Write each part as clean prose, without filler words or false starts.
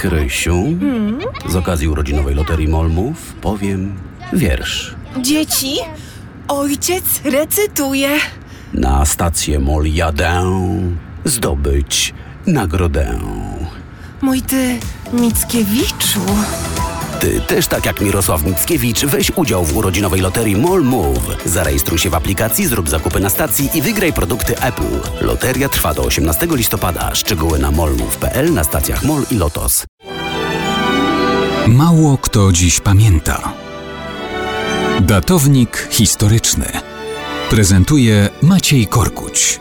Krysiu, z okazji urodzinowej Loterii Molmów powiem wiersz. Dzieci, ojciec recytuje. Na stację Mol jadę, zdobyć nagrodę. Mój ty, Mickiewiczu. Ty też, tak jak Mirosław Mickiewicz, weź udział w urodzinowej Loterii Molmów. Zarejestruj się w aplikacji, zrób zakupy na stacji i wygraj produkty Apple. Loteria trwa do 18 listopada. Szczegóły na molmów.pl, na stacjach MOL i Lotos. Mało kto dziś pamięta. Datownik historyczny prezentuje Maciej Korkuć.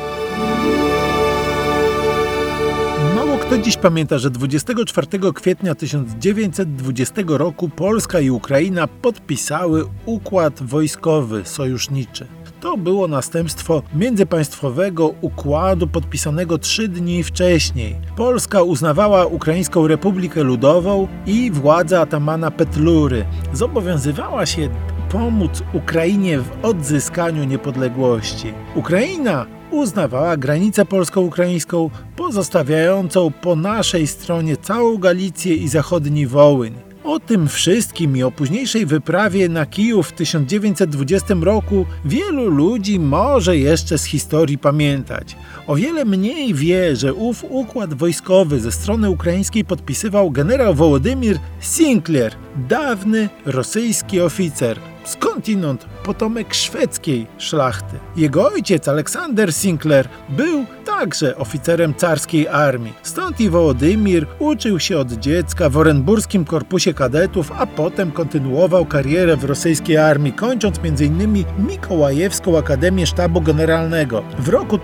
Mało kto dziś pamięta, że 24 kwietnia 1920 roku Polska i Ukraina podpisały układ wojskowy sojuszniczy. To było następstwo międzypaństwowego układu podpisanego 3 dni wcześniej. Polska uznawała Ukraińską Republikę Ludową i władzę atamana Petlury. Zobowiązywała się pomóc Ukrainie w odzyskaniu niepodległości. Ukraina uznawała granicę polsko-ukraińską, pozostawiającą po naszej stronie całą Galicję i zachodni Wołyń. O tym wszystkim i o późniejszej wyprawie na Kijów w 1920 roku wielu ludzi może jeszcze z historii pamiętać. O wiele mniej wie, że ów układ wojskowy ze strony ukraińskiej podpisywał generał Wołodymir Sinclair, dawny rosyjski oficer, skądinąd potomek szwedzkiej szlachty. Jego ojciec Aleksander Sinclair był także oficerem carskiej armii. Stąd i Wołodymir uczył się od dziecka w Orenburskim Korpusie Kadetów, a potem kontynuował karierę w rosyjskiej armii, kończąc m.in. Mikołajewską Akademię Sztabu Generalnego. W roku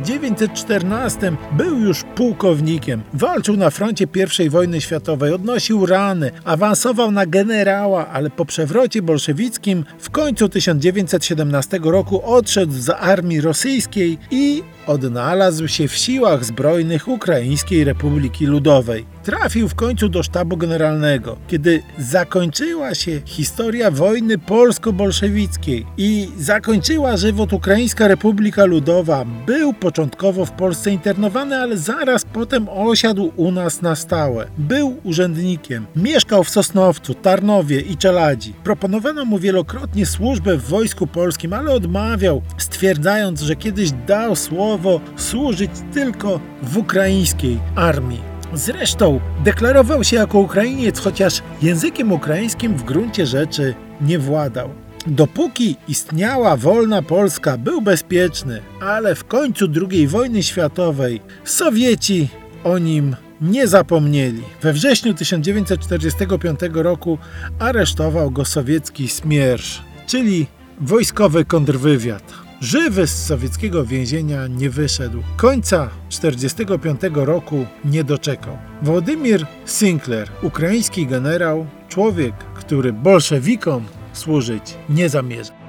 1914 był już pułkownikiem. Walczył na froncie I wojny światowej, odnosił rany, awansował na generała, ale po przewrocie bolszewickim w końcu 1917 roku odszedł z armii rosyjskiej i odnalazł się w siłach zbrojnych Ukraińskiej Republiki Ludowej. Trafił w końcu do sztabu generalnego. Kiedy zakończyła się historia wojny polsko-bolszewickiej i zakończyła żywot Ukraińska Republika Ludowa, był początkowo w Polsce internowany, ale zaraz potem osiadł u nas na stałe. Był urzędnikiem. Mieszkał w Sosnowcu, Tarnowie i Czeladzi. Proponowano mu wielokrotnie służbę w Wojsku Polskim, ale odmawiał, stwierdzając, że kiedyś dał słowo służyć tylko w ukraińskiej armii. Zresztą deklarował się jako Ukrainiec, chociaż językiem ukraińskim w gruncie rzeczy nie władał. Dopóki istniała wolna Polska, był bezpieczny, ale w końcu II wojny światowej Sowieci o nim nie zapomnieli. We wrześniu 1945 roku aresztował go sowiecki Smiersz, czyli wojskowy kontrwywiad. Żywy z sowieckiego więzienia nie wyszedł. Końca 1945 roku nie doczekał. Wołodymir Sinclair, ukraiński generał, człowiek, który bolszewikom służyć nie zamierza.